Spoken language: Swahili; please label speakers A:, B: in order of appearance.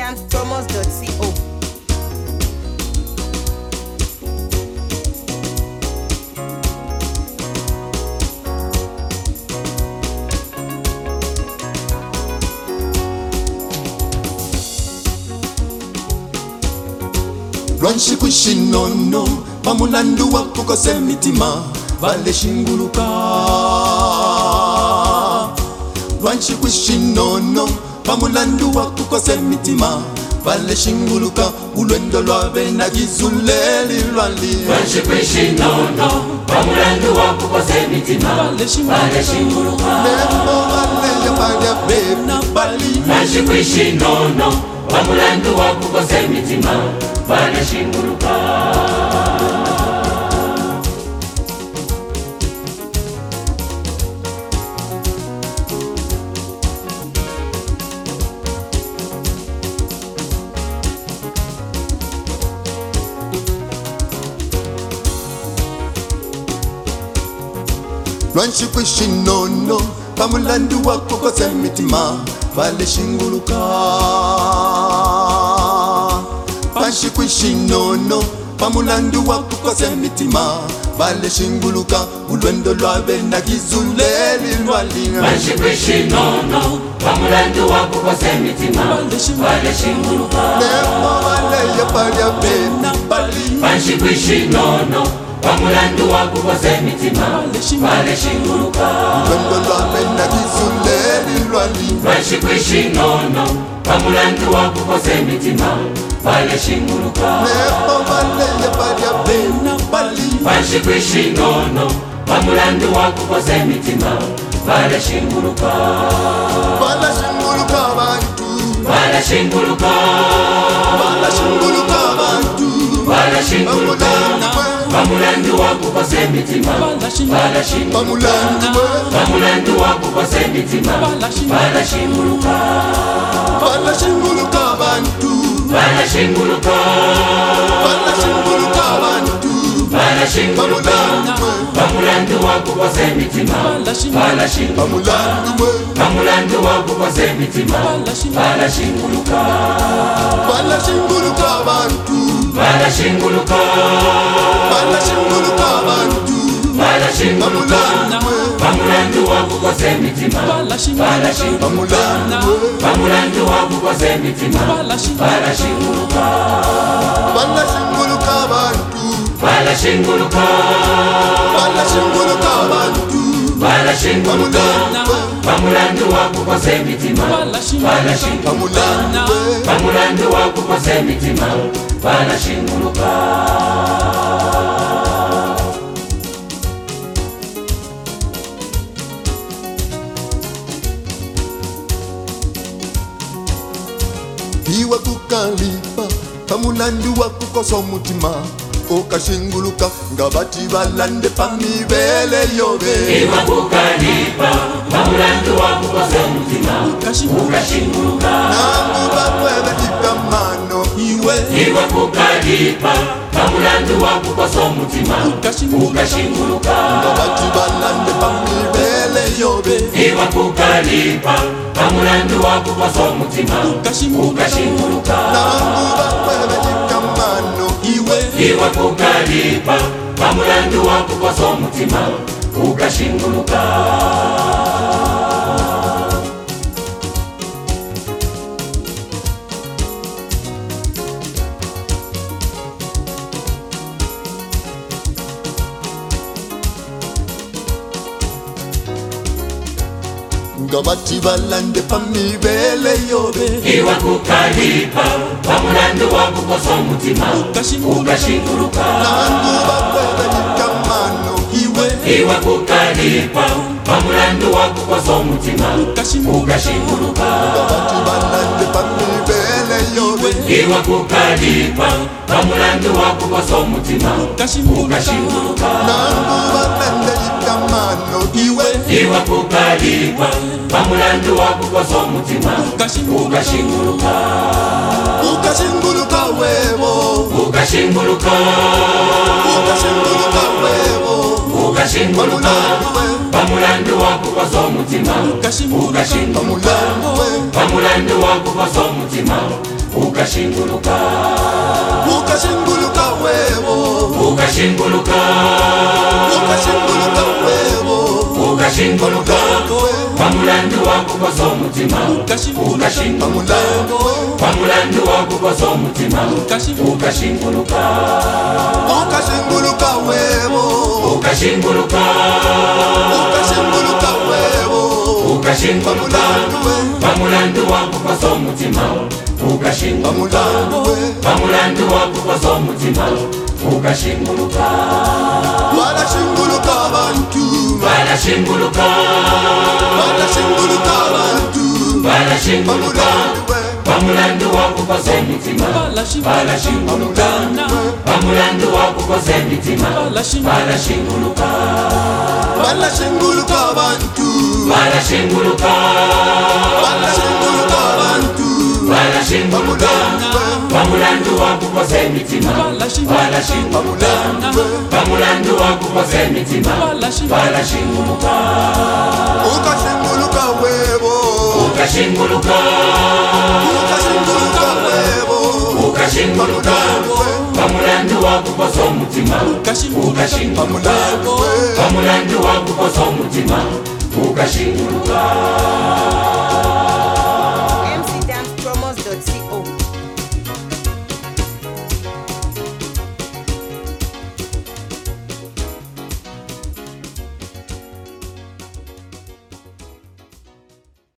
A: ChristianThomas.co.
B: Lwanshi kwishinono pamulandu wako kose mitima vale shinguluka. Lwanshi kwishinono pamulandu wako kose mitima vale shinguluka. Ulwendo lwabe na gizuleli lwali.
C: Lwanshi kwishinono pamulandu wako kose mitima vale shinguluka.
B: Nemo vale ya bali ya bena bali.
C: Lwanshi kwishinono pamulandu wako kose mitima vale shinguluka.
B: Lwanshi kwishinono pamulandu wako kose mitima vale shinguluka. Lwanshi kwishinono pamulandu wako kose mitima vale shinguluka. Ulwendo lwabe na gizuleli lwali.
C: Lwanshi kwishinono pamulandu wako kose mitima vale shinguluka.
B: Nemo vale ya bali ya bena bali.
C: Lwanshi kwishinono pamulandu wako kose mitima vale shinguluka.
B: Ulwendo lwabe na gizuleli lwali.
C: Lwanshi kwishinono pamulandu wako kose mitima vale shinguluka.
B: Nemo vale ya bali ya bena bali.
C: Lwanshi kwishinono pamulandu wako kose mitima vale shinguluka.
B: Vale shinguluka bantu.
C: Vale shinguluka.
B: Vale shinguluka bantu.
C: Vale shinguluka. Pamulandu wako kose mitima vale shinguluka. Pamulandu wako kose mitima vale shinguluka.
B: Vale shinguluka bantu.
C: Vale shinguluka.
B: Vale shinguluka bantu.
C: Vale shinguluka. Pamulandu wako kose mitima vale shinguluka. Pamulandu wako kose mitima vale shinguluka.
B: Vale shinguluka bantu.
C: Vale shinguluka.
B: Vale shinguluka bantu.
C: Vale shinguluka. Pamulandu wako kose mitima vale shinguluka. Pamulandu wako kose mitima vale shinguluka.
B: Vale shinguluka bantu.
C: Vale shinguluka.
B: Vale shinguluka bantu.
C: Vale shinguluka. Pamulandu wako kose mitima vale shinguluka. Pamulandu wako kose mitima vale shinguluka.
B: Iwa kukalipa pamulandu wako kosa mutima okashinguluka ngabati balande pamibele yobe.
C: Iwa kukalipa pamulandu wako kose mutima ukashinguluka.
B: Nangu bakwebe dikamano iwe.
C: Iwa kukalipa pamulandu wako kose mutima ukashinguluka.
B: Ngabati balande pamibele yobe.
C: Iwa kukalipa pamulandu wako kose mutima ukashinguluka.
B: Nangu bakwebe dikamano iwe.
C: Iwa kukalipa pamulandu wako kose mutima ukashinguluka.
B: Ngabati balande pamibele yobe.
C: Iwa kukalipa pamulandu wako kose mutima ukashinguluka.
B: Nangu bakwebe dikamano iwe.
C: Iwa kukalipa pamulandu wako kose mutima ukashinguluka.
B: Ngabati balande pamibele yobe.
C: Iwa kukalipa pamulandu wako kose mutima ukashinguluka.
B: Nangu balande dikamano iwe.
C: Iwa kukalipa pamulandu wako kose mutima ukashinguluka.
B: Ukashinguluka webo.
C: Ukashinguluka.
B: Ukashinguluka webo.
C: Ukashinguluka. Pamulandu wako kose mutima ukashinguluka. Pamulandu wako kose mutima ukashinguluka
B: ukashinguluka wewo
C: ukashinguluka
B: ukashinguluka wewo
C: ukashinguluka pamulandu wakukosa omutima ukashinguluka pamulandu wakukosa omutima ukashinguluka
B: ukashinguluka wewo
C: ukashinguluka
B: ukashinguluka wewo
C: ukashinguluka pamulandu wakukosa omutima ukashinguluka pamulandu wakukosa omutima ukashinguluka
B: barashinguluka abantu
C: barashinguluka
B: barashinguluka abantu
C: barashinguluka pamulandu wakukosa emitima barashinguluka pamulandu wakukosa emitima barashinguluka
B: barashinguluka abantu
C: barashinguluka
B: barashinguluka abantu
C: barashinguluka pamulandu wakukosa emitima barashinguluka pamulandu wakukosa emitima barashinguluka
B: ukashinguluka wewo
C: ukashinguluka
B: ukashinguluka wewo
C: ukashinguluka pamulandu wakukosa omutima ukashinguluka pamulandu wakukosa omutima ukashinguluka